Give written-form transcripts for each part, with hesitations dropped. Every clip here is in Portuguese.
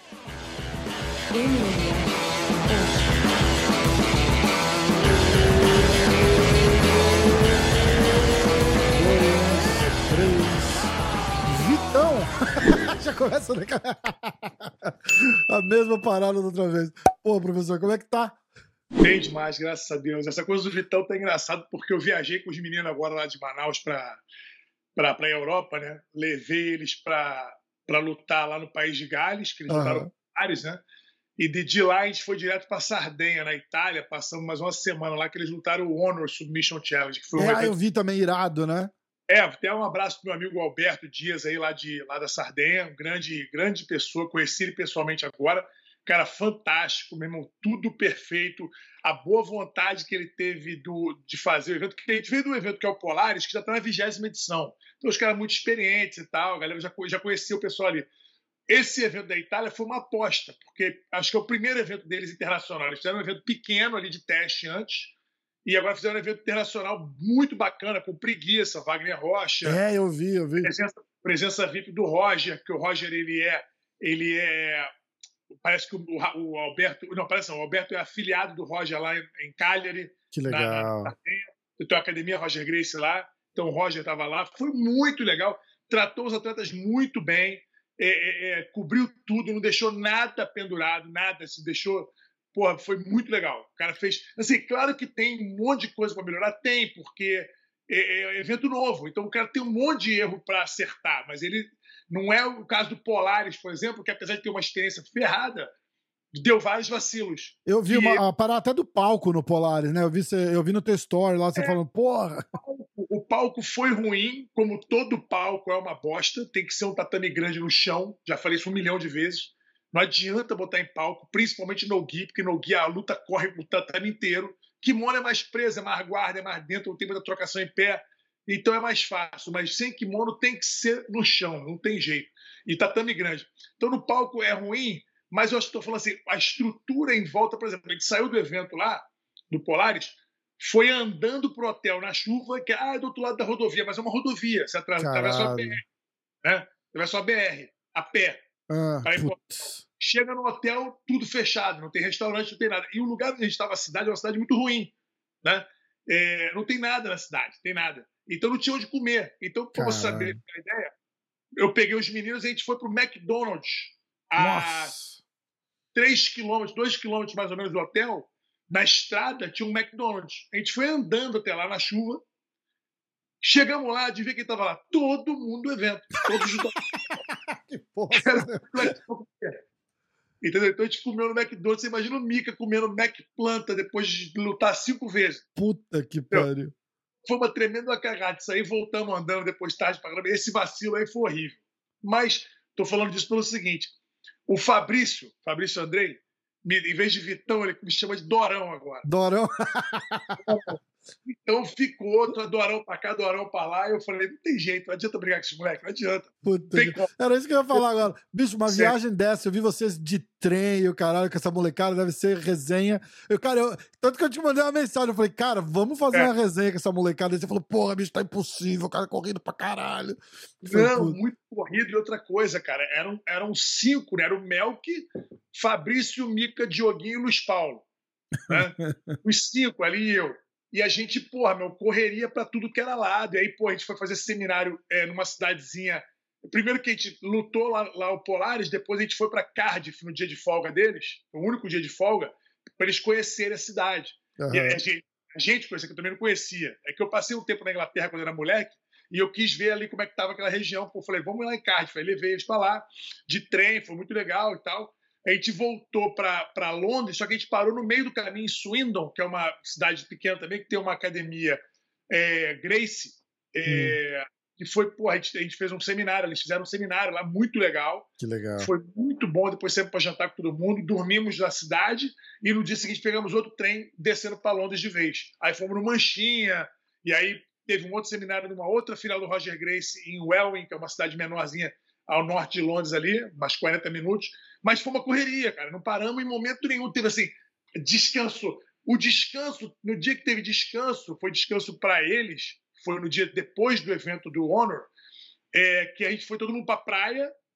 Vitão! Já começa a mesma parada da outra vez. Pô, professor, como é que tá? Bem demais, graças a Deus. Essa coisa do Vitão tá engraçado porque eu viajei com os meninos agora lá de Manaus para a Europa, né? Levei eles para lutar lá no País de Gales, que eles lutaram com Ares, né? E de lá a gente foi direto para Sardenha, na Itália, passamos mais uma semana lá que eles lutaram o Honor Submission Challenge. Que foi um evento... eu vi também, irado, né? Até um abraço pro meu amigo Alberto Dias aí lá da Sardenha, um grande pessoa, conheci ele pessoalmente agora, cara fantástico, meu irmão, tudo perfeito, a boa vontade que ele teve de fazer o evento, que a gente veio do evento que é o Polaris, que já está na 20ª edição, então os caras muito experientes e tal, a galera já conhecia o pessoal ali. Esse evento da Itália foi uma aposta, porque acho que é o primeiro evento deles internacional, eles fizeram um evento pequeno ali de teste antes, e agora fizeram um evento internacional muito bacana, com Preguiça, Wagner Rocha. Eu vi. Presença VIP do Roger, que o Roger, ele é parece que o Alberto... Não, parece não, o Alberto é afiliado do Roger lá em Cagliari. Que legal. Tem a academia Roger Gracie lá, então o Roger estava lá. Foi muito legal, tratou os atletas muito bem, cobriu tudo, não deixou nada pendurado, nada, se deixou... Porra, foi muito legal. O cara fez... Assim, claro que tem um monte de coisa para melhorar, tem, porque é evento novo. Então o cara tem um monte de erro para acertar, mas ele não é o caso do Polaris, por exemplo, que apesar de ter uma experiência ferrada, deu vários vacilos. Eu vi a parada até do palco no Polaris, né? Eu vi no teu story lá, você falando, porra... O palco foi ruim, como todo palco é uma bosta, tem que ser um tatame grande no chão, já falei isso 1 milhão de vezes. Não adianta botar em palco, principalmente no gi, porque no gi a luta corre o tatame inteiro. Kimono é mais preso, é mais guarda, é mais dentro, não tem muita trocação em pé. Então é mais fácil, mas sem kimono tem que ser no chão, não tem jeito. E tatame grande. Então no palco é ruim, mas eu estou falando assim, a estrutura em volta, por exemplo, a gente saiu do evento lá, do Polaris, foi andando pro hotel na chuva, que é do outro lado da rodovia, mas é uma rodovia, você atravessa a BR, né? Atravessa a BR, a pé. Chega no hotel, tudo fechado, não tem restaurante, não tem nada. E o lugar onde a gente estava, a cidade, é uma cidade muito ruim, né? Não tem nada na cidade, tem nada. Então não tinha onde comer. Então, para você saber a ideia, eu peguei os meninos e a gente foi pro McDonald's a 3 quilômetros, 2 quilômetros mais ou menos do hotel. Na estrada tinha um McDonald's. A gente foi andando até lá na chuva. Chegamos lá, adivinha quem estava lá? Todo mundo do evento. Todos os... Que porra. Entendeu? Então a gente comeu no McDonald's. Você imagina o Mika comendo McPlanta depois de lutar 5 vezes. Puta que pariu. Foi uma tremenda cagada. Isso aí, voltamos andando depois tarde para caramba. Esse vacilo aí foi horrível. Mas tô falando disso pelo seguinte: o Fabrício Andrei, em vez de Vitão, ele me chama de Dorão agora. Dorão? Então ficou Dorão pra cá, Dorão pra lá. E eu falei, não tem jeito, não adianta brigar com esse moleque, não adianta. Era isso que eu ia falar agora. Bicho, uma viagem dessa, eu vi vocês de trem, o caralho, com essa molecada, deve ser resenha. Tanto que eu te mandei uma mensagem, eu falei, cara, vamos fazer uma resenha com essa molecada. E você falou, porra, bicho, tá impossível, o cara correndo pra caralho. Não, muito corrido. E outra coisa, cara, eram 5, né? Era o Melk, Fabrício, Mika, Dioguinho e Luiz Paulo. Né? Os 5, ali e eu. E a gente, correria pra tudo que era lado. E aí, a gente foi fazer seminário numa cidadezinha. Primeiro que a gente lutou lá o Polaris, depois a gente foi pra Cardiff no dia de folga deles, o único dia de folga, para eles conhecerem a cidade. Uhum. E a gente conhecia, que eu também não conhecia. É que eu passei um tempo na Inglaterra quando eu era moleque, e eu quis ver ali como é que estava aquela região. Eu falei, vamos lá em Cardiff. Aí levei eles para lá, de trem, foi muito legal e tal. A gente voltou para Londres, só que a gente parou no meio do caminho em Swindon, que é uma cidade pequena também, que tem uma academia Gracie, que foi, a gente fez um seminário, eles fizeram um seminário lá, muito legal. Que legal. Foi muito bom, depois saímos para jantar com todo mundo, dormimos na cidade, e no dia seguinte pegamos outro trem, descendo para Londres de vez. Aí fomos no Manchinha, e aí teve um outro seminário numa outra filial do Roger Gracie, em Welwyn, que é uma cidade menorzinha, ao norte de Londres ali, umas 40 minutos, mas foi uma correria, cara, não paramos em momento nenhum, teve assim, descanso. O descanso, no dia que teve descanso, foi descanso para eles, foi no dia depois do evento do Honor, que a gente foi todo mundo para a praia,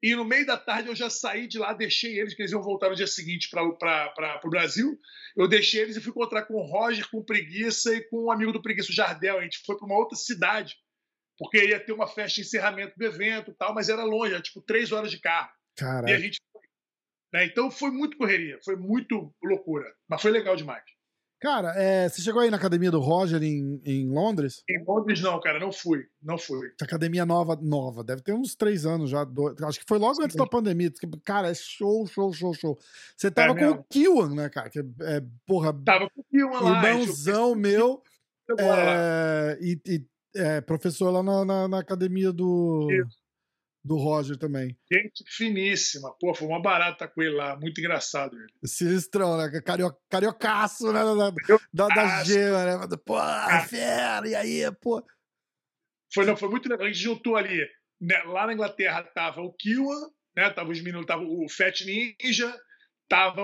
E no meio da tarde eu já saí de lá, deixei eles, que eles iam voltar no dia seguinte para o Brasil. Eu deixei eles e fui encontrar com o Roger, com o Preguiça e com um amigo do Preguiça, o Jardel. A gente foi para uma outra cidade, porque ia ter uma festa de encerramento do evento e tal, mas era longe, era tipo 3 horas de carro. E a Caraca. gente foi, né? Então foi muito correria, foi muito loucura, mas foi legal demais. Cara, você chegou aí na academia do Roger em Londres? Em Londres não, cara, não fui. Essa academia nova, deve ter uns 3 anos já. Acho que foi logo antes da pandemia. Cara, é show, show, show, show. Você tava com o Kiwan, né, cara? Porra, tava com o Kiwan lá. Irmãozão meu. Agora lá. Professor lá na academia do Roger também. Gente finíssima. Pô, foi uma barata com ele lá. Muito engraçado ele. Sinistrão, né? Cariocaço, né? Da gema, né? Pô, fera, e aí, pô. Foi muito legal. A gente juntou ali, né? Lá na Inglaterra tava o Kiwan, né? Tava os meninos, tava o Fat Ninja, tava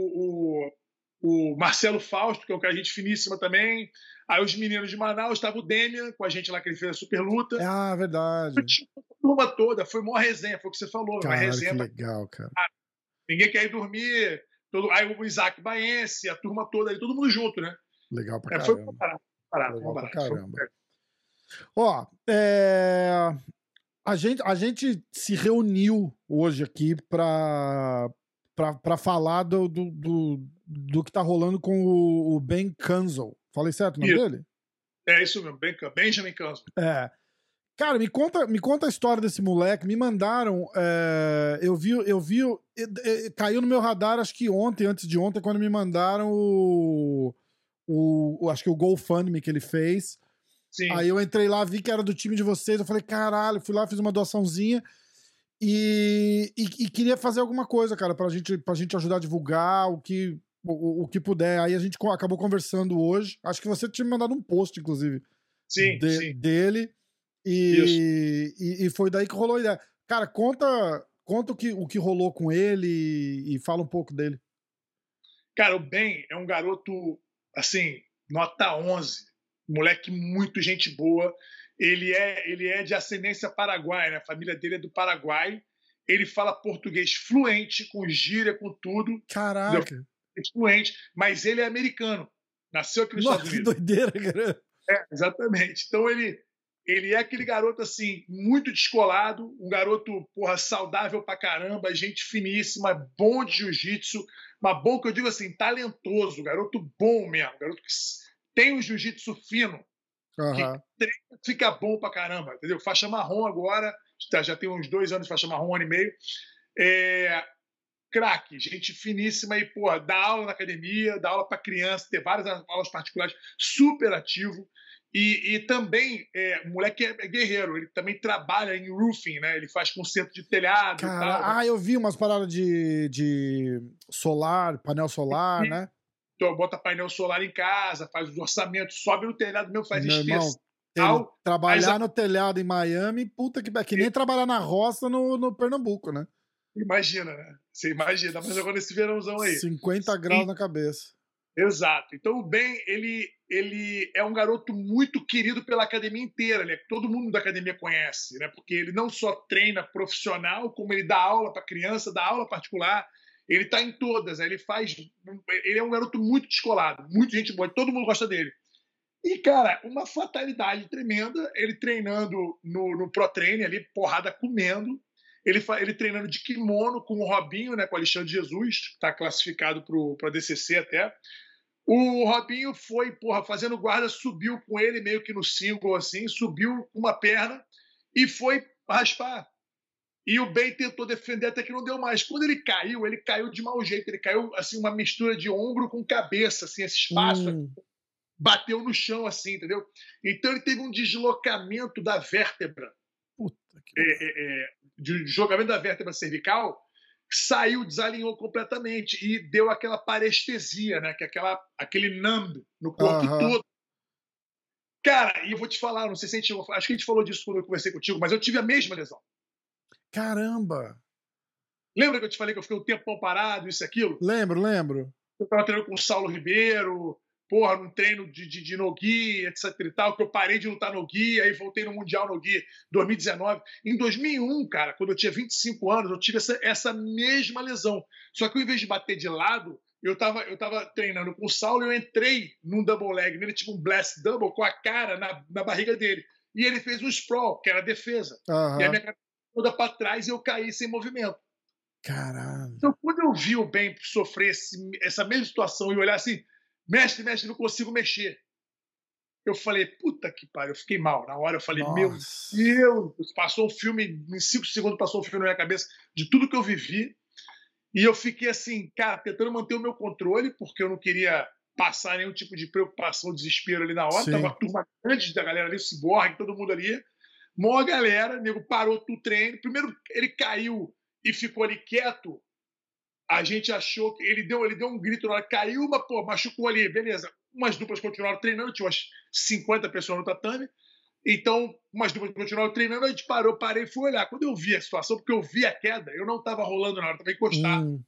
o Marcelo Fausto, que é um cara gente finíssima também. Aí os meninos de Manaus, tava o Demian com a gente lá, que ele fez a super luta. Ah, verdade. A turma toda, foi uma resenha, foi o que você falou. Cara, uma resenha. Que legal, cara. Ninguém quer ir dormir. Aí o Isaac Baense, a turma toda aí, todo mundo junto, né? Legal pra caramba. Foi barato. Legal pra caramba. Ó, a gente se reuniu hoje aqui para falar do que tá rolando com o Ben Canzel. Falei certo o nome dele? É isso mesmo, Benjamin Canzel. Cara, me conta a história desse moleque. Me mandaram. Eu vi. Caiu no meu radar, acho que antes de ontem, quando me mandaram acho que o GoFundMe que ele fez. Sim. Aí eu entrei lá, vi que era do time de vocês. Eu falei, caralho, fui lá, fiz uma doaçãozinha. E queria fazer alguma coisa, cara, pra gente ajudar a divulgar o que puder. Aí a gente acabou conversando hoje. Acho que você tinha me mandado um post, inclusive, sim. dele. E foi daí que rolou a ideia. Cara, conta o que rolou com ele e fala um pouco dele. Cara, o Ben é um garoto, assim, nota 11. Moleque muito gente boa. Ele é de ascendência paraguaia, né? A família dele é do Paraguai. Ele fala português fluente, com gíria, com tudo. Caraca. Fluente, mas ele é americano. Nasceu aqui nos Estados Unidos. Que doideira, cara. Exatamente. Então ele é aquele garoto, assim, muito descolado, um garoto, porra, saudável pra caramba, gente finíssima, bom de jiu-jitsu, mas bom que eu digo assim, talentoso, garoto bom mesmo, garoto que tem um jiu-jitsu fino, que fica bom pra caramba, entendeu? Faixa marrom agora, já tem uns 2 anos de faixa marrom, 1 ano e meio. Craque, gente finíssima e, porra, dá aula na academia, dá aula pra criança, tem várias aulas particulares, super ativo. E também, o moleque é guerreiro, ele também trabalha em roofing, né? Ele faz conserto de telhado e tal. Eu vi umas paradas de solar, painel solar, né? Então, bota painel solar em casa, faz os orçamentos, sobe no telhado mesmo, faz inspeção. Trabalhar no telhado em Miami, puta que nem trabalhar na roça no Pernambuco, né? Imagina, né? Você imagina, mas agora nesse verãozão aí. 50 graus na cabeça. Exato. Então o Ben, ele é um garoto muito querido pela academia inteira, né? Todo mundo da academia conhece, né? Porque ele não só treina profissional, como ele dá aula para criança, dá aula particular, ele tá em todas, né? Ele é um garoto muito descolado, muita gente boa, todo mundo gosta dele. E, cara, uma fatalidade tremenda, ele treinando no Pro Training ali, porrada comendo, ele treinando de kimono com o Robinho, né, com o Alexandre Jesus, está classificado para DCC até. O Robinho foi, porra, fazendo guarda, subiu com ele meio que no single, assim, subiu uma perna e foi raspar. E o Ben tentou defender até que não deu mais. Quando ele caiu de mau jeito. Ele caiu, assim, uma mistura de ombro com cabeça, assim, esse espaço bateu no chão, assim, entendeu? Então ele teve um deslocamento da vértebra. Puta que de deslocamento da vértebra cervical, saiu, desalinhou completamente e deu aquela parestesia, né? Que é aquele numb no corpo todo. Cara, e eu vou te falar, não sei se acho que a gente falou disso quando eu conversei contigo, mas eu tive a mesma lesão. Caramba! Lembra que eu te falei que eu fiquei um tempão parado, isso e aquilo? Lembro. Eu tava treinando com o Saulo Ribeiro, porra, num treino de no-gi, etc e tal, que eu parei de lutar no-gi, aí voltei no Mundial no-gi 2019. Em 2001, cara, quando eu tinha 25 anos, eu tive essa mesma lesão. Só que ao invés de bater de lado, eu tava treinando com o Saulo e eu entrei num double leg, nele tipo um blast double com a cara na barriga dele. E ele fez um sprawl, que era a defesa. Uhum. E a minha cabeça toda para trás e eu caí sem movimento. Caralho. Então, quando eu vi o Ben sofrer essa mesma situação e olhar assim, mestre, não consigo mexer. Eu falei, puta que pariu, eu fiquei mal. Na hora eu falei, Nossa. meu Deus, passou um filme, em 5 segundos passou um filme na minha cabeça de tudo que eu vivi. E eu fiquei assim, cara, tentando manter o meu controle, porque eu não queria passar nenhum tipo de preocupação, desespero ali na hora. Sim. Tava uma turma grande da galera ali, o Cyborg, todo mundo ali. Mó galera, o nego parou o treino. Primeiro ele caiu e ficou ali quieto. A gente achou que ele deu um grito na hora, caiu, mas pô, machucou ali, beleza. Umas duplas continuaram treinando, tinha umas 50 pessoas no tatame. Então, umas duplas continuaram treinando, a gente parei e fui olhar. Quando eu vi a situação, porque eu vi a queda, eu não estava rolando na hora, estava encostado.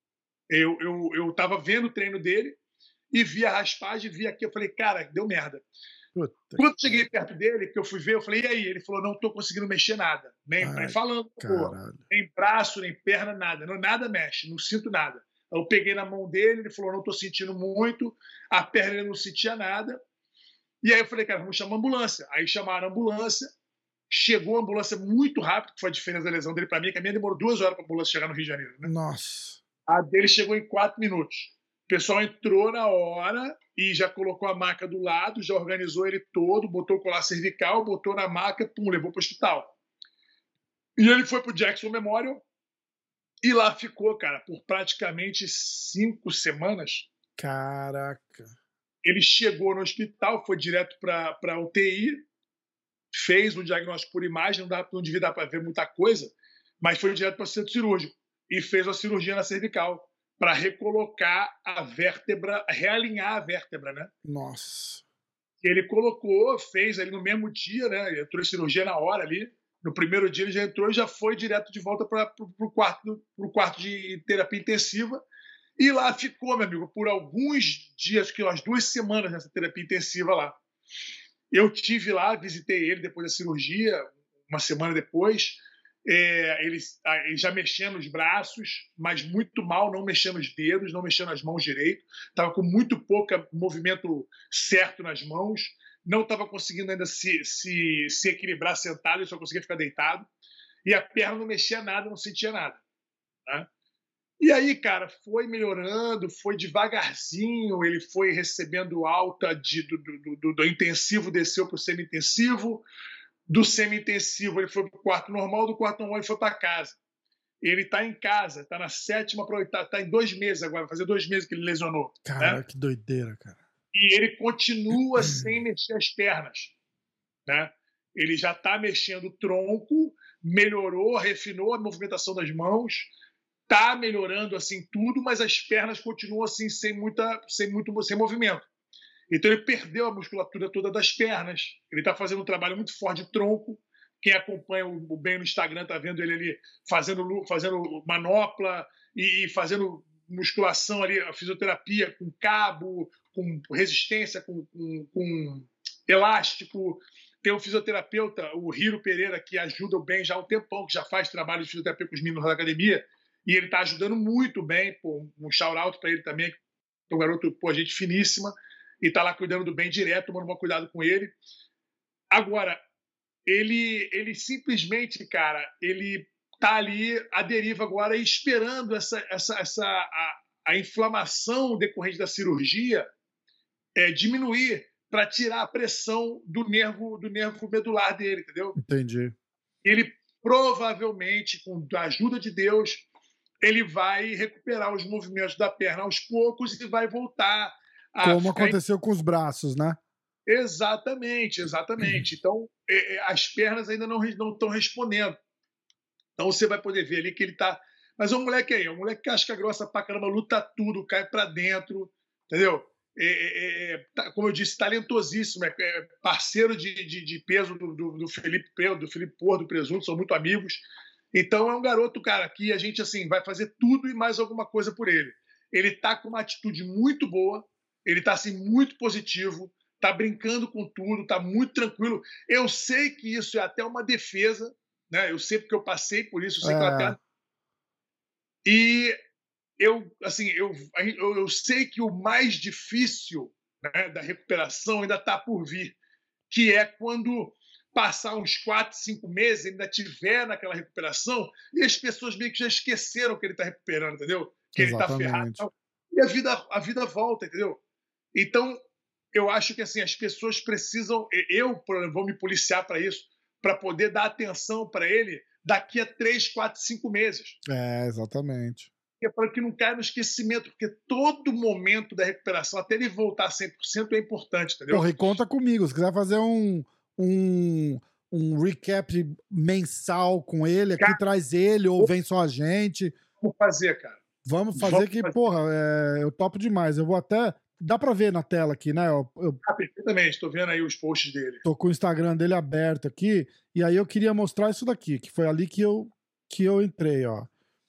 Eu estava vendo o treino dele e vi a raspagem, vi aqui, eu falei, cara, deu merda. Puta. Quando cheguei perto dele, que eu fui ver, eu falei, e aí? Ele falou, não estou conseguindo mexer nada. Nem falando, pô, nem braço, nem perna, nada. Nada mexe, não sinto nada. Eu peguei na mão dele, ele falou, não estou sentindo muito. A perna ele não sentia nada. E aí eu falei, cara, vamos chamar a ambulância. Aí chamaram a ambulância. Chegou a ambulância muito rápido, que foi a diferença da lesão dele para mim, que a minha demorou 2 horas para a ambulância chegar no Rio de Janeiro. Né? Nossa. A dele chegou em 4 minutos. O pessoal entrou na hora e já colocou a maca do lado, já organizou ele todo, botou o colar cervical, botou na maca, pum, levou para o hospital. E ele foi para o Jackson Memorial e lá ficou, cara, por praticamente 5 semanas. Caraca. Ele chegou no hospital, foi direto para a UTI, fez um diagnóstico por imagem, não devia dar para ver muita coisa, mas foi direto para o centro cirúrgico e fez uma cirurgia na cervical para recolocar a vértebra, realinhar a vértebra, né? Nossa. Ele colocou, fez ali no mesmo dia, né? Ele entrou em cirurgia na hora ali. No primeiro dia ele já entrou e já foi direto de volta para o quarto de terapia intensiva. E lá ficou, meu amigo, por alguns dias, que umas 2 semanas nessa terapia intensiva lá. Eu tive lá, visitei ele depois da cirurgia, uma semana depois. Ele já mexendo os braços, mas muito mal, não mexendo os dedos, não mexendo as mãos direito. Estava com muito pouco movimento certo nas mãos. Não estava conseguindo ainda se equilibrar sentado, ele só conseguia ficar deitado. E a perna não mexia nada, não sentia nada. Né? E aí, cara, foi melhorando, foi devagarzinho, ele foi recebendo alta do intensivo, desceu para o semi-intensivo. Do semi-intensivo ele foi para o quarto normal, do quarto normal ele foi para casa. Ele está em casa, está na 7ª, está em 2 meses agora, vai fazer 2 meses que ele lesionou. Cara, né? Que doideira, cara. E ele continua sem mexer as pernas. Né? Ele já está mexendo o tronco, melhorou, refinou a movimentação das mãos, está melhorando assim tudo, mas as pernas continuam assim sem movimento. Então ele perdeu a musculatura toda das pernas. Ele está fazendo um trabalho muito forte de tronco. Quem acompanha o Ben no Instagram está vendo ele ali fazendo manopla e fazendo musculação ali, a fisioterapia com cabo, com resistência, com elástico. Tem um fisioterapeuta, o Hiro Pereira, que ajuda o Ben já há um tempão, que já faz trabalho de fisioterapia com os meninos da academia. E ele está ajudando muito bem. Um shout-out para ele também, que é um garoto, gente finíssima. E está lá cuidando do Ben direto, tomando um cuidado com ele. Agora, ele simplesmente, cara, ele está ali à deriva agora, esperando a inflamação decorrente da cirurgia diminuir para tirar a pressão do nervo medular dele, entendeu? Entendi. Ele provavelmente, com a ajuda de Deus, ele vai recuperar os movimentos da perna aos poucos e vai voltar. Como aconteceu com os braços, né? Exatamente. Então, as pernas ainda não estão respondendo. Então, você vai poder ver ali que ele está... Mas o moleque aí, casca grossa pra caramba, luta tudo, cai pra dentro, entendeu? Como eu disse, talentosíssimo, parceiro de peso do Felipe Porro, do Presunto, são muito amigos. Então, é um garoto, cara, que a gente assim, vai fazer tudo e mais alguma coisa por ele. Ele está com uma atitude muito boa. Ele tá assim, muito positivo, tá brincando com tudo, tá muito tranquilo. Eu sei que isso é até uma defesa, né? Eu sei porque eu passei por isso, eu sei que eu É, até. E eu, assim, eu sei que o mais difícil, né, da recuperação ainda está por vir, que é quando passar uns 4, 5 meses, ele ainda tiver naquela recuperação e as pessoas meio que já esqueceram que ele está recuperando, entendeu? Que ele está ferrado. exatamente. E a vida volta, entendeu? Então, eu acho que assim as pessoas precisam. Eu, por exemplo, vou me policiar para isso, para poder dar atenção para ele daqui a 3, 4, 5 meses. É, exatamente. É para que não caia no esquecimento, porque todo momento da recuperação, até ele voltar 100%, é importante, Porra, entendeu? e conta comigo. Se quiser fazer um, um recap mensal com ele aqui, Cara, traz ele ou vem só a gente. vamos fazer, cara. Vamos fazer Vamos que, fazer. porra, eu topo demais. Eu vou até. Dá pra ver na tela aqui, né? Eu Perfeitamente, estou vendo aí os posts dele. tô com o Instagram dele aberto aqui. E aí eu queria mostrar isso daqui, que foi ali que eu entrei, ó.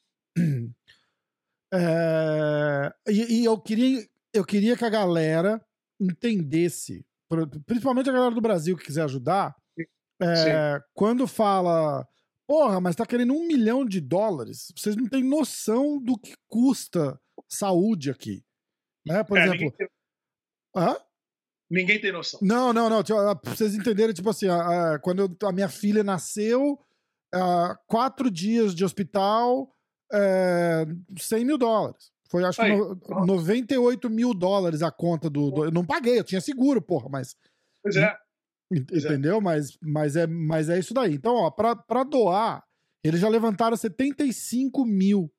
E eu queria que a galera entendesse, principalmente a galera do Brasil que quiser ajudar, Sim. quando fala, porra, mas tá querendo $1 milhão, vocês não têm noção do que custa saúde aqui, né? Por Ninguém exemplo, tem, hã? ninguém tem noção. Não, tipo, pra vocês entenderem, tipo assim, quando a minha filha nasceu, 4 dias de hospital, $100 mil. Foi, acho que, Aí, $98 mil a conta Eu não paguei, eu tinha seguro, porra, mas. pois é, pois é. Entendeu? Mas é isso daí. Então, ó, pra doar, eles já levantaram 75 mil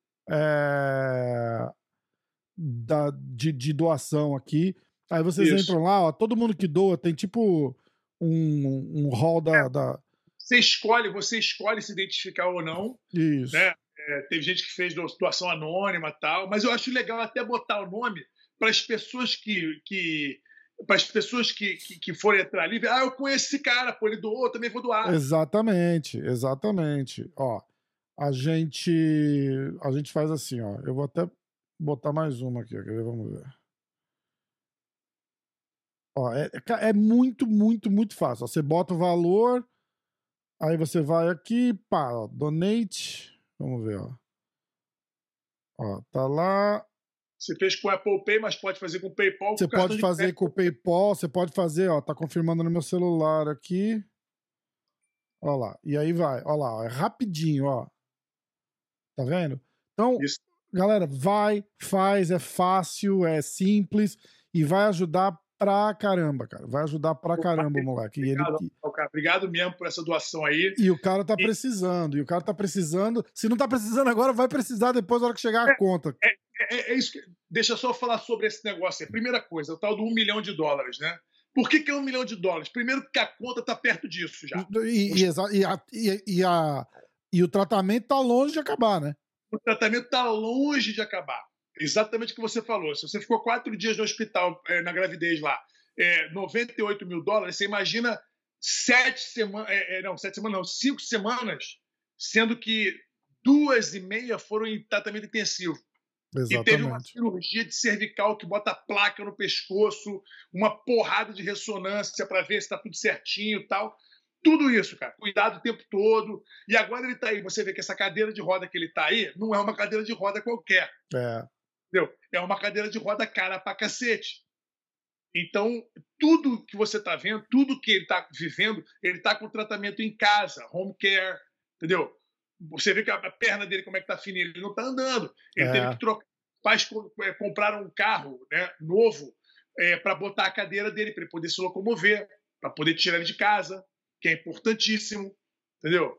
de doação aqui. Aí vocês Isso. entram lá, ó, todo mundo que doa tem tipo um hall da. Você escolhe se identificar ou não, Isso. né? Teve gente que fez doação anônima e tal, mas eu acho legal até botar o nome para as pessoas para as pessoas que forem entrar ali, eu conheço esse cara, pô, ele doou, eu também vou doar. Exatamente, exatamente. Ó, a gente faz assim, ó. Eu vou até botar mais uma aqui, ó, quer ver? Vamos ver. Ó, é muito, muito, muito fácil. Ó, você bota o valor, aí você vai aqui, pá, ó, donate. Vamos ver, ó. Ó, tá lá. Você fez com o Apple Pay, mas pode fazer com o PayPal, com Você o cartão pode de fazer com o crédito. PayPal, você pode fazer, ó, tá confirmando no meu celular aqui. Ó lá, e aí vai, ó lá, ó, é rapidinho, ó. Tá vendo? Então, Isso. galera, vai, faz, é fácil, é simples e vai ajudar pra caramba, cara. Vai ajudar pra caramba o moleque. Obrigado, cara. Obrigado mesmo por essa doação aí. E o cara tá E precisando, Se não tá precisando agora, vai precisar depois na hora que chegar a conta. é isso que. Deixa eu só falar sobre esse negócio aí. Primeira coisa, o tal do $1 milhão, né? Por que é $1 milhão? Primeiro, porque a conta tá perto disso já. E o tratamento tá longe de acabar, né? O tratamento está longe de acabar. Exatamente o que você falou. Se você ficou 4 dias no hospital na gravidez lá, $98 mil, você imagina 7 semanas, não, 7 semanas não, 5 semanas, sendo que 2 e meia foram em tratamento intensivo. E teve uma Exatamente. cirurgia de cervical que bota placa no pescoço, uma porrada de ressonância para ver se está tudo certinho e tal. Tudo isso, cara. Cuidado o tempo todo. E agora ele está aí. Você vê que essa cadeira de roda que ele está aí não é uma cadeira de roda qualquer. É. Entendeu? É uma cadeira de roda cara pra cacete. Então, tudo que você está vendo, tudo que ele está vivendo, ele está com tratamento em casa, home care, entendeu? Você vê que a perna dele, como é que tá fininha, ele não está andando. Ele teve que trocar. Pais compraram um carro, né, novo para botar a cadeira dele, para ele poder se locomover, para poder tirar ele de casa, que é importantíssimo, entendeu?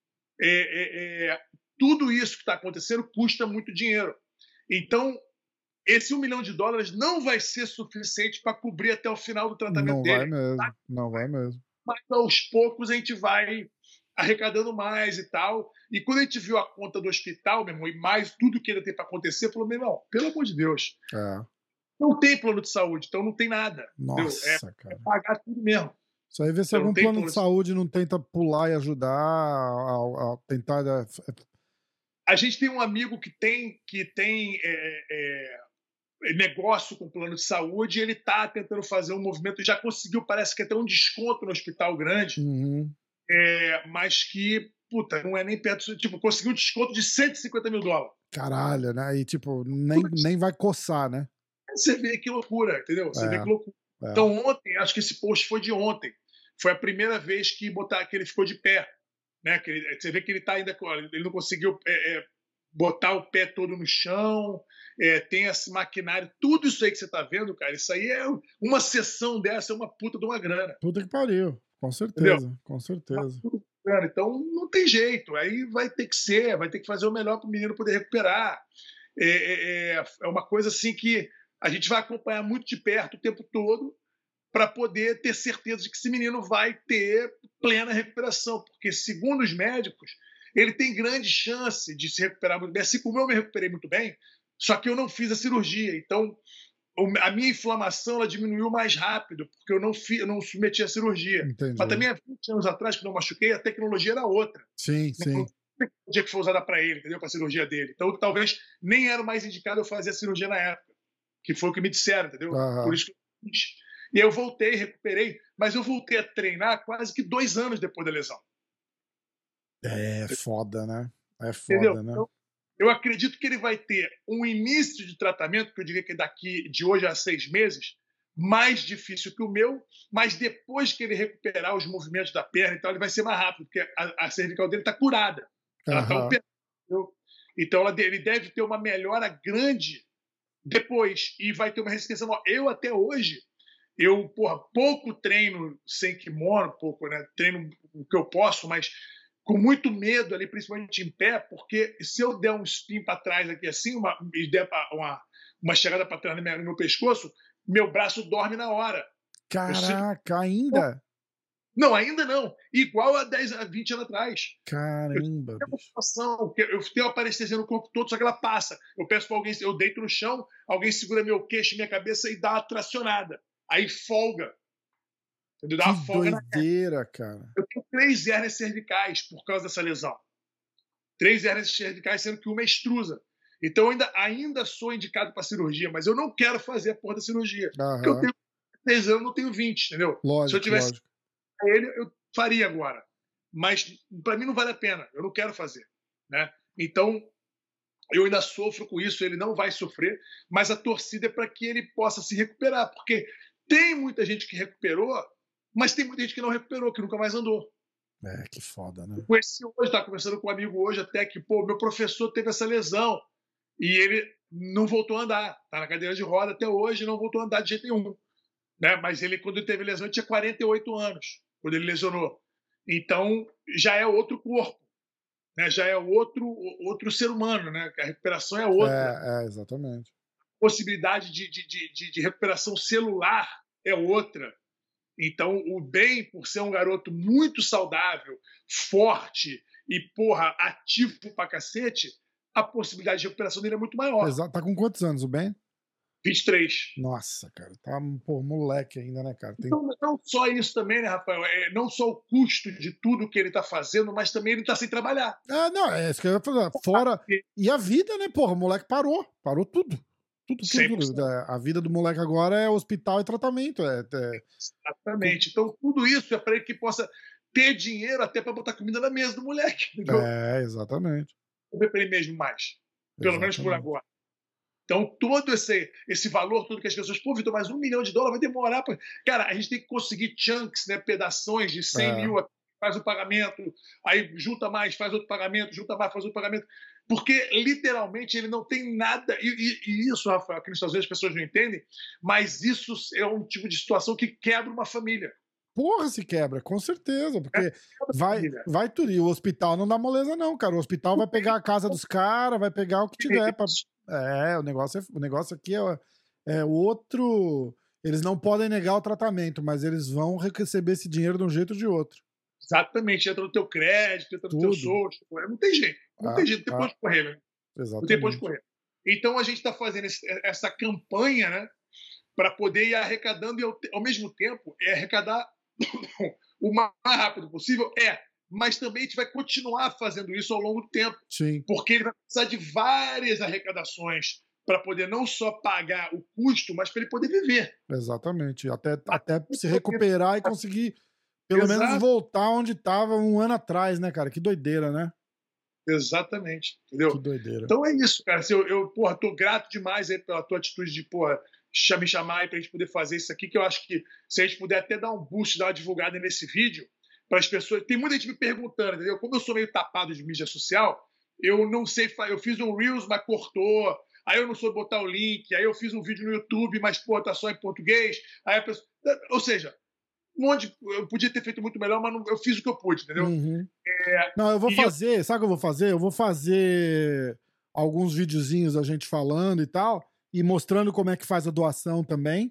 Tudo isso que está acontecendo custa muito dinheiro. Então, esse $1 milhão não vai ser suficiente para cobrir até o final do tratamento Não dele. vai mesmo, não vai mesmo. Mas aos poucos a gente vai arrecadando mais e tal. E quando a gente viu a conta do hospital, meu irmão, e mais tudo que ainda tem para acontecer, falou, meu irmão, pelo amor de Deus, não tem plano de saúde, então não tem nada. Nossa, cara. É pagar tudo mesmo. Isso aí vê se algum plano de saúde não tenta pular e ajudar a tentar. A gente tem um amigo que tem negócio com o plano de saúde, e ele está tentando fazer um movimento, já conseguiu, parece que até um desconto no hospital grande, mas que, puta, não é nem perto, tipo, conseguiu um desconto de $150 mil. Caralho, né? E, tipo, nem vai coçar, né? Você vê que loucura, entendeu? Você vê que loucura. Então, ontem, acho que esse post foi de ontem, foi a primeira vez que ele ficou de pé, né? Você vê que ele tá ainda, ele não conseguiu botar o pé todo no chão, tem esse maquinário, tudo isso aí que você tá vendo, cara, isso aí é uma sessão dessa, é uma puta de uma grana. Puta que pariu, com certeza, entendeu? Com certeza. Então não tem jeito, aí vai ter que fazer o melhor para o menino poder recuperar. É uma coisa assim que a gente vai acompanhar muito de perto o tempo todo para poder ter certeza de que esse menino vai ter plena recuperação, porque segundo os médicos, ele tem grande chance de se recuperar muito bem, assim como eu me recuperei muito bem, só que eu não fiz a cirurgia, então a minha inflamação ela diminuiu mais rápido, porque eu não submeti a cirurgia. Entendi. Mas também há 20 anos atrás, quando eu machuquei, a tecnologia era outra. Sim. A tecnologia que foi usada para ele, entendeu? Para a cirurgia dele. Então, talvez nem era o mais indicado eu fazer a cirurgia na época, que foi o que me disseram, entendeu? Por isso que eu fiz. E eu voltei, recuperei, mas eu voltei a treinar quase que 2 anos depois da lesão. É foda, né? É foda, entendeu? né? Então, eu acredito que ele vai ter um início de tratamento, que eu diria que daqui de hoje a 6 meses, mais difícil que o meu, mas depois que ele recuperar os movimentos da perna, então ele vai ser mais rápido, porque a cervical dele está curada. Ela está operada. Então ele deve ter uma melhora grande depois e vai ter uma resistência. Eu até hoje, pouco treino sem kimono, pouco, né? Treino o que eu posso, mas com muito medo ali, principalmente em pé, porque se eu der um spin para trás aqui assim, e der uma chegada para trás no meu pescoço, meu braço dorme na hora. Caraca, ainda? Não, ainda não. Igual a 10, a 20 anos atrás. Caramba. Eu tenho a parestesia no corpo todo, só que ela passa. Eu peço para alguém, eu deito no chão, alguém segura meu queixo, minha cabeça e dá uma tracionada. Aí folga. Entendeu? Dá uma folga doideira, cara. Eu tenho 3 hérnias cervicais por causa dessa lesão. 3 hérnias cervicais, sendo que uma é extrusa. Então eu ainda sou indicado para cirurgia, mas eu não quero fazer a porra da cirurgia. Porque eu tenho 3 anos, não tenho 20, entendeu? Lógico, se eu tivesse ele, eu faria agora. Mas para mim não vale a pena. Eu não quero fazer. Né? Então eu ainda sofro com isso, ele não vai sofrer, mas a torcida é para que ele possa se recuperar, porque tem muita gente que recuperou, mas tem muita gente que não recuperou, que nunca mais andou. Que foda, né? Eu conheci hoje, estava conversando com um amigo hoje até que, meu professor teve essa lesão e ele não voltou a andar. Está na cadeira de roda até hoje e não voltou a andar de jeito nenhum. Né? Mas ele, quando ele teve lesão, ele tinha 48 anos, quando ele lesionou. Então, já é outro corpo. Né? Já é outro ser humano. Né? A recuperação é outra. Exatamente. A possibilidade de recuperação celular é outra. Então, o Ben, por ser um garoto muito saudável, forte e, ativo pra cacete, a possibilidade de recuperação dele é muito maior. Exato. Tá com quantos anos o Ben? 23. Nossa, cara, tá moleque ainda, né, cara? Então, não só isso também, né, Rafael? Não só o custo de tudo que ele tá fazendo, mas também ele tá sem trabalhar. Não, é isso que eu ia falar. Fora. E a vida, né, porra? O moleque parou tudo. Tudo. A vida do moleque agora é hospital e tratamento. Exatamente. Então, tudo isso é para ele que possa ter dinheiro até para botar comida na mesa do moleque. Entendeu? Exatamente. Para ele mesmo mais. Pelo menos por agora. Então, todo esse valor, tudo que as pessoas, Vitor, mas $1 milhão vai demorar. Cara, a gente tem que conseguir chunks, né, pedações de 100 mil, faz o pagamento, aí junta mais, faz outro pagamento, junta mais, faz outro pagamento. Porque, literalmente, ele não tem nada. E isso, Rafael, aqui nos Estados Unidos as pessoas não entendem, mas isso é um tipo de situação que quebra uma família. Porra, se quebra, com certeza, porque vai tudo. E o hospital não dá moleza, não, cara. O hospital vai pegar a casa dos caras, vai pegar o que tiver. O negócio aqui é outro. Eles não podem negar o tratamento, mas eles vão receber esse dinheiro de um jeito ou de outro. Exatamente, entra no teu crédito, entra no teu social. Não tem jeito. Não tem jeito, depois de correr, né? Exatamente. Depois de correr. Então a gente está fazendo essa campanha, né? Para poder ir arrecadando e ao mesmo tempo arrecadar o mais rápido possível. Mas também a gente vai continuar fazendo isso ao longo do tempo. Sim. Porque ele vai precisar de várias arrecadações para poder não só pagar o custo, mas para ele poder viver. Exatamente. Até se recuperar e conseguir, pelo menos, Exato. voltar onde estava um ano atrás, né, cara? Que doideira, né? Exatamente, Que entendeu? doideira. Então é isso, cara. Assim, porra, tô grato demais aí pela tua atitude de, porra, me chamar aí pra gente poder fazer isso aqui, que eu acho que se a gente puder até dar um boost, dar uma divulgada nesse vídeo, para as pessoas. Tem muita gente me perguntando, entendeu? Como eu sou meio tapado de mídia social, eu não sei. Eu fiz um Reels, mas cortou. Aí eu não soube botar o link. Aí eu fiz um vídeo no YouTube, mas, pô, tá só em português. Aí a pessoa. Ou seja, eu podia ter feito muito melhor, mas não, eu fiz o que eu pude, entendeu? Uhum. Não, eu vou fazer, sabe o que eu vou fazer? Eu vou fazer alguns videozinhos a gente falando e tal, e mostrando como é que faz a doação também.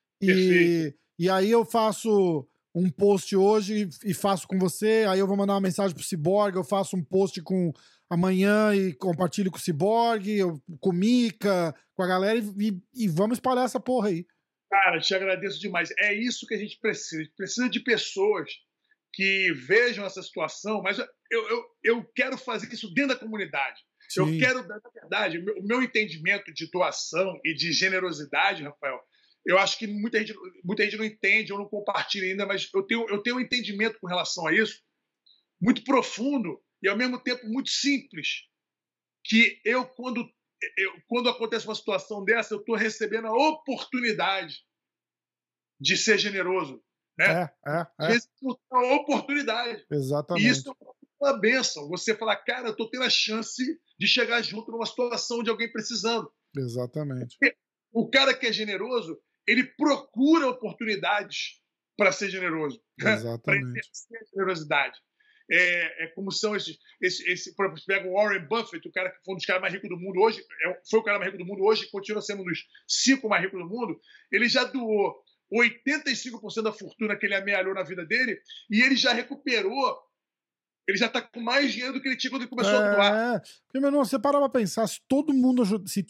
E aí eu faço um post hoje e faço com você, aí eu vou mandar uma mensagem pro Cyborg, eu faço um post com amanhã e compartilho com o Cyborg, com o Mika, com a galera e vamos espalhar essa porra aí. Cara, te agradeço demais. É isso que a gente precisa. A gente precisa de pessoas que vejam essa situação, mas eu quero fazer isso dentro da comunidade. Sim. Eu quero, na verdade, o meu entendimento de doação e de generosidade, Rafael, eu acho que muita gente não entende ou não compartilha ainda, mas eu tenho um entendimento com relação a isso muito profundo e, ao mesmo tempo, muito simples, que quando acontece uma situação dessa, eu estou recebendo a oportunidade de ser generoso. Né? Uma oportunidade. Exatamente. E isso é uma bênção. Você falar, cara, eu estou tendo a chance de chegar junto numa situação de alguém precisando. Exatamente. Porque o cara que é generoso, ele procura oportunidades para ser generoso. Exatamente. Para exercer a generosidade. Como são esses. Por exemplo, pega o Warren Buffett, o cara que foi um dos caras mais ricos do mundo hoje, foi o cara mais rico do mundo hoje, continua sendo um dos 5 mais ricos do mundo. Ele já doou 85% da fortuna que ele amealhou na vida dele e ele já recuperou. Ele já está com mais dinheiro do que ele tinha quando ele começou a doar. Porque, meu irmão, você parar pra pensar, se todo mundo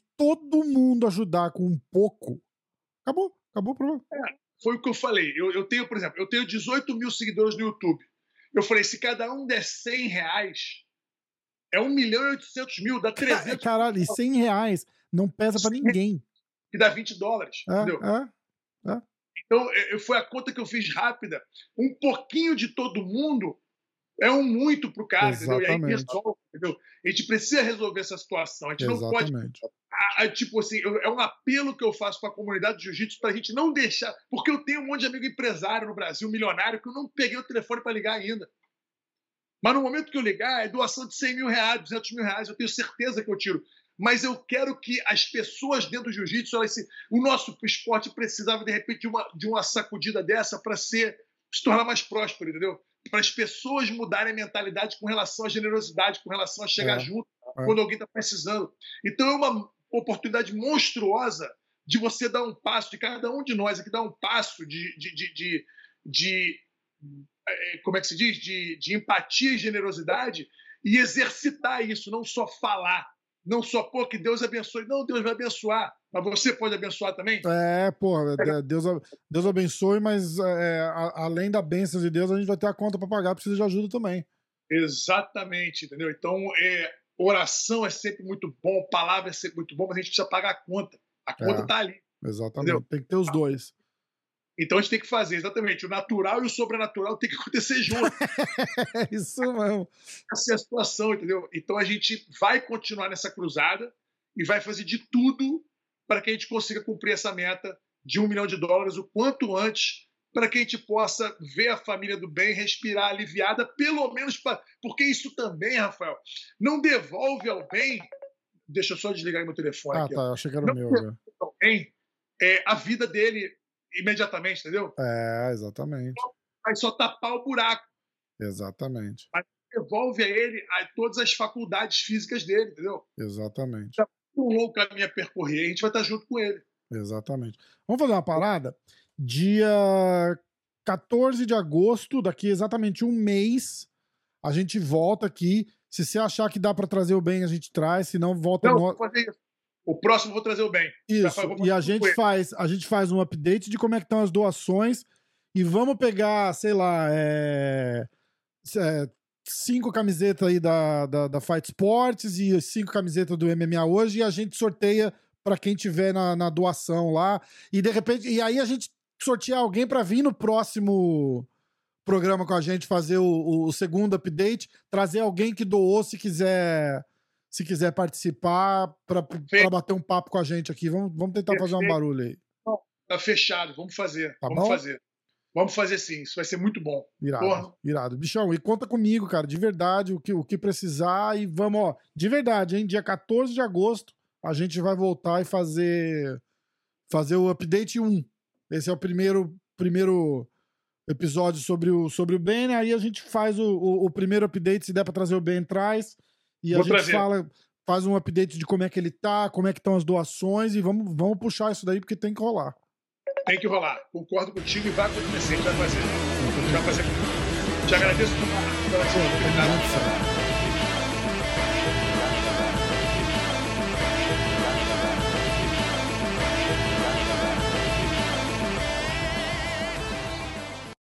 ajudar com um pouco, acabou o problema. Foi o que eu falei. Eu tenho, por exemplo, 18 mil seguidores no YouTube. Eu falei, se cada um der R$100, é 1.800.000, dá 300. Caralho, e R$100 não pesa pra ninguém. E dá $20, entendeu? Então, foi a conta que eu fiz rápida. Um pouquinho de todo mundo é um muito pro cara, entendeu? E aí resolve, entendeu? A gente precisa resolver essa situação. A gente não pode... Tipo assim, é um apelo que eu faço para a comunidade de jiu-jitsu para a gente não deixar... Porque eu tenho um monte de amigo empresário no Brasil, milionário, que eu não peguei o telefone para ligar ainda. Mas no momento que eu ligar, é doação de R$100 mil, R$200 mil, eu tenho certeza que eu tiro. Mas eu quero que as pessoas dentro do jiu-jitsu, o nosso esporte precisava, de repente, de uma sacudida dessa para se tornar mais próspero, entendeu? Para as pessoas mudarem a mentalidade com relação à generosidade, com relação a chegar junto quando alguém está precisando. Então é uma oportunidade monstruosa de você dar um passo, de cada um de nós aqui dar um passo de como é que se diz? De empatia e generosidade e exercitar isso, não só falar. Não só, pô, que Deus abençoe. Não, Deus vai abençoar. Mas você pode abençoar também? Porra, Deus abençoe, mas além da bênção de Deus, a gente vai ter a conta para pagar, precisa de ajuda também. Exatamente, entendeu? Então, oração é sempre muito bom, palavra é sempre muito bom, mas a gente precisa pagar a conta. A conta tá ali. Exatamente, entendeu? Tem que ter os dois. Então a gente tem que fazer, exatamente, o natural e o sobrenatural tem que acontecer junto. Isso mesmo. Essa é a situação, entendeu? Então a gente vai continuar nessa cruzada e vai fazer de tudo para que a gente consiga cumprir essa meta de $1 milhão o quanto antes, para que a gente possa ver a família do bem respirar aliviada, pelo menos porque isso também, Rafael, não devolve ao bem. Deixa eu só desligar meu telefone aqui. Tá, eu achei que era o meu. Ao bem, a vida dele imediatamente, entendeu? Exatamente. Vai só tapar o buraco. Exatamente. Mas devolve a ele todas as faculdades físicas dele, entendeu? Exatamente. Tá um longo caminho a percorrer, a gente vai estar junto com ele. Exatamente. Vamos fazer uma parada? Dia 14 de agosto, daqui exatamente um mês, a gente volta aqui. Se você achar que dá para trazer o bem, a gente traz, se não, volta... Não, vou fazer isso. O próximo eu vou trazer o bem. Isso, e a gente faz um update de como é que estão as doações e vamos pegar, sei lá, 5 camisetas aí da Fight Sports e 5 camisetas do MMA hoje e a gente sorteia para quem tiver na doação lá. E de repente, e aí a gente sortear alguém para vir no próximo programa com a gente, fazer o segundo update, trazer alguém que doou se quiser participar para bater um papo com a gente aqui. Vamos tentar fazer um barulho aí. Tá fechado, vamos fazer. Tá vamos bom? fazer. Vamos fazer sim, isso vai ser muito bom. Irado. Bichão, e conta comigo, cara, de verdade, o que precisar. E vamos, ó, de verdade, hein? Dia 14 de agosto, a gente vai voltar e fazer o update 1. Esse é o primeiro episódio sobre o Ben. Aí a gente faz o primeiro update, se der pra trazer o Ben, traz. E a gente faz um update de como é que ele tá, como é que estão as doações. E vamos puxar isso daí, porque tem que rolar. Tem que rolar. Concordo contigo e vai acontecer. A gente vai fazer. Te agradeço pela sua oportunidade.